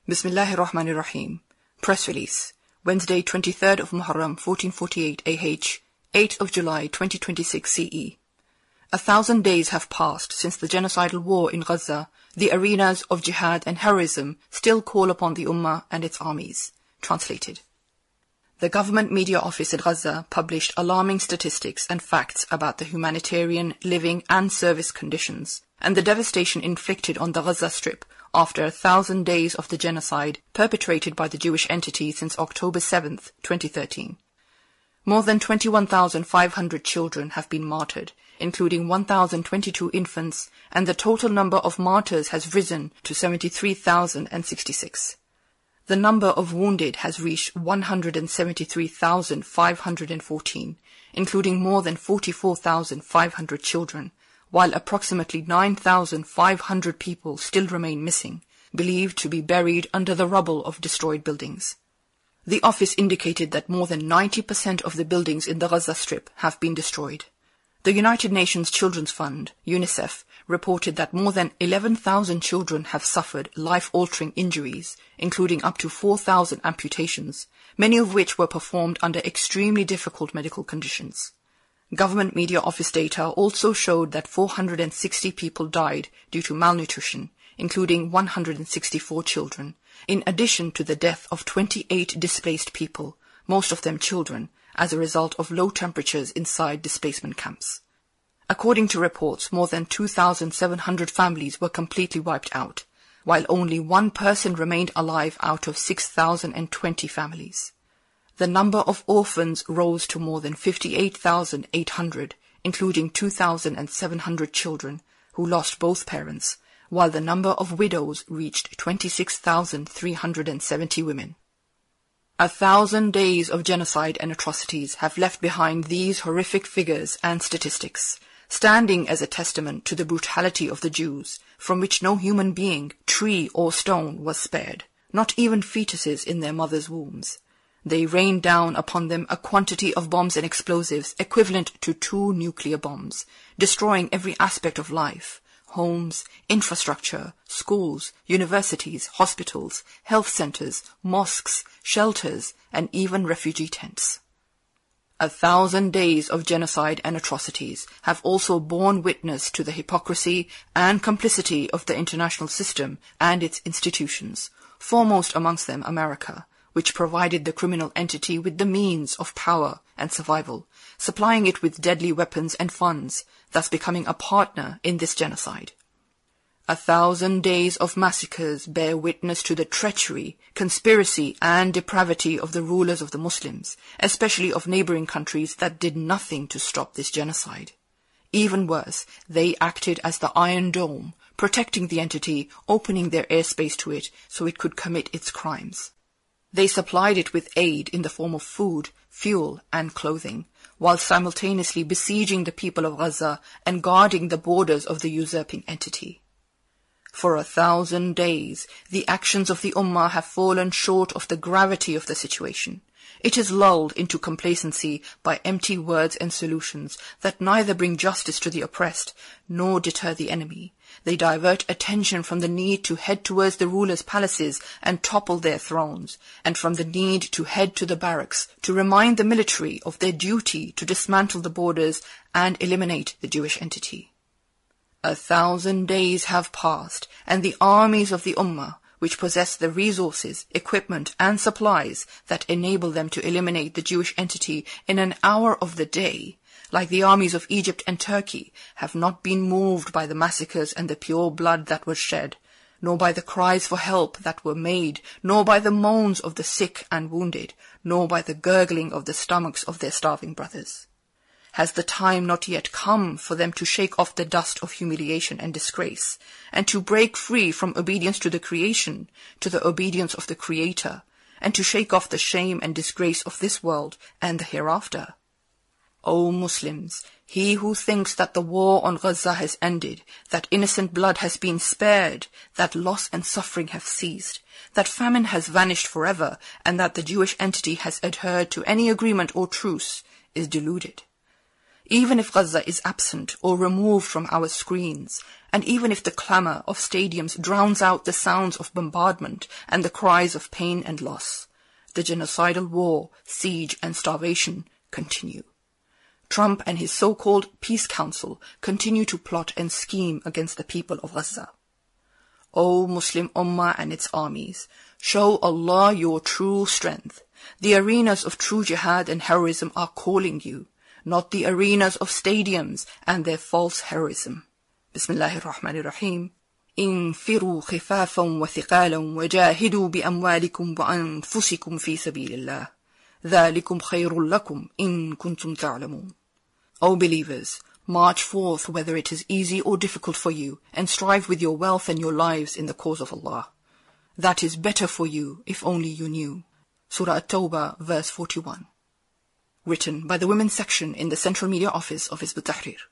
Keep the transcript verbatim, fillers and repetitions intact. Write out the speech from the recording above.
Bismillahir Rahmanir Rahim. Press release. Wednesday, twenty-third of Muharram, fourteen forty-eight A H, eighth of July, twenty twenty-six C E. A thousand days have passed since the genocidal war in Gaza. The arenas of jihad and heroism still call upon the Ummah and its armies. Translated. The government media office in Gaza published alarming statistics and facts about the humanitarian, living and service conditions and the devastation inflicted on the Gaza Strip after a thousand days of the genocide perpetrated by the Jewish entity since October seventh, twenty thirteen. More than twenty-one thousand five hundred children have been martyred, including one thousand twenty-two infants, and the total number of martyrs has risen to seventy-three thousand sixty-six. The number of wounded has reached one hundred seventy-three thousand five hundred fourteen, including more than forty-four thousand five hundred children, while approximately nine thousand five hundred people still remain missing, believed to be buried under the rubble of destroyed buildings. The office indicated that more than ninety percent of the buildings in the Gaza Strip have been destroyed. The United Nations Children's Fund, UNICEF, reported that more than eleven thousand children have suffered life-altering injuries, including up to four thousand amputations, many of which were performed under extremely difficult medical conditions. Government media office data also showed that four hundred sixty people died due to malnutrition, including one hundred sixty-four children, in addition to the death of twenty-eight displaced people, most of them children, as a result of low temperatures inside displacement camps. According to reports, more than two thousand seven hundred families were completely wiped out, while only one person remained alive out of six thousand twenty families. The number of orphans rose to more than fifty-eight thousand eight hundred, including two thousand seven hundred children who lost both parents, while the number of widows reached twenty-six thousand three hundred seventy women. A thousand days of genocide and atrocities have left behind these horrific figures and statistics, standing as a testament to the brutality of the Jews, from which no human being, tree or stone was spared, not even fetuses in their mothers' wombs. They rained down upon them a quantity of bombs and explosives equivalent to two nuclear bombs, destroying every aspect of life: homes, infrastructure, schools, universities, hospitals, health centers, mosques, shelters, and even refugee tents. A thousand days of genocide and atrocities have also borne witness to the hypocrisy and complicity of the international system and its institutions, foremost amongst them America, which provided the criminal entity with the means of power and survival, supplying it with deadly weapons and funds, thus becoming a partner in this genocide. A thousand days of massacres bear witness to the treachery, conspiracy, and depravity of the rulers of the Muslims, especially of neighboring countries that did nothing to stop this genocide. Even worse, they acted as the Iron Dome, protecting the entity, opening their airspace to it so it could commit its crimes. They supplied it with aid in the form of food, fuel, and clothing, while simultaneously besieging the people of Gaza and guarding the borders of the usurping entity. For a thousand days, the actions of the Ummah have fallen short of the gravity of the situation. It is lulled into complacency by empty words and solutions that neither bring justice to the oppressed nor deter the enemy. They divert attention from the need to head towards the rulers' palaces and topple their thrones, and from the need to head to the barracks to remind the military of their duty to dismantle the borders and eliminate the Jewish entity. A thousand days have passed, and the armies of the Ummah, which possess the resources, equipment, and supplies that enable them to eliminate the Jewish entity in an hour of the day, like the armies of Egypt and Turkey, have not been moved by the massacres and the pure blood that was shed, nor by the cries for help that were made, nor by the moans of the sick and wounded, nor by the gurgling of the stomachs of their starving brothers. Has the time not yet come for them to shake off the dust of humiliation and disgrace, and to break free from obedience to the creation, to the obedience of the Creator, and to shake off the shame and disgrace of this world and the hereafter? O Muslims, he who thinks that the war on Gaza has ended, that innocent blood has been spared, that loss and suffering have ceased, that famine has vanished forever, and that the Jewish entity has adhered to any agreement or truce, is deluded. Even if Gaza is absent or removed from our screens, and even if the clamor of stadiums drowns out the sounds of bombardment and the cries of pain and loss, the genocidal war, siege and starvation continue. Trump and his so-called Peace Council continue to plot and scheme against the people of Gaza. O Muslim Ummah and its armies, show Allah your true strength. The arenas of true jihad and heroism are calling you, not the arenas of stadiums and their false heroism. Bismillahir Rahmanir Rahim. انفروا خفافا وثقالا وجاهدوا بأموالكم وأنفسكم في سبيل الله ذلكم خير لكم إن كنتم تعلمون. O believers, march forth whether it is easy or difficult for you, and strive with your wealth and your lives in the cause of Allah. That is better for you if only you knew. Surah At-Tawbah, verse forty-one. Written by the Women's Section in the Central Media Office of Hizb ut-Tahrir.